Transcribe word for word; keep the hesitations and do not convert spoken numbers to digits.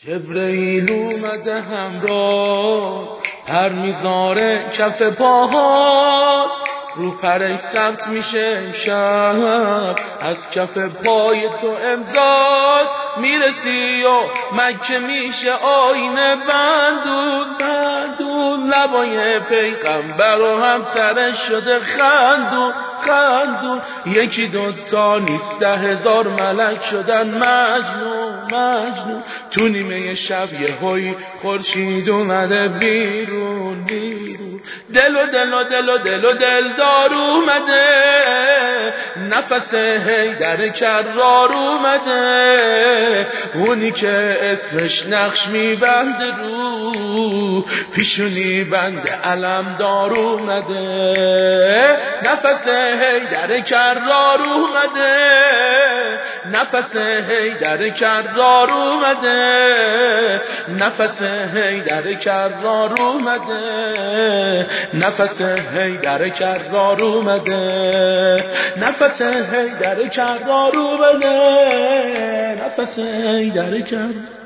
جبرئیل اومده همراه پر میذاره کف پاها، رو پرش ثبت میشه امشب از کف پای تو امضات میرسی و مکه میشه آینه بندون بندون، لبای پیغمبر و هم سرش شده خندون خندون، یکی دوتا نیست ده هزار ملک شدن مجنون مجنون، تو نیمه شب یه هوی خورشید اومده بیرون بیرون، دل و دل و دل و دل و دل دار اومده، نفس حیدر کرار اومده، اونی که اسمش نقش میبنده رو پیشونی بند علم دار اومده، نفس حیدر کرار اومده، نفس حیدر کرار اومده، نفس حیدر کرار اومده، نفس حیدر کرار اومده، نفس حیدر کرار اومده، نفس حیدر کرار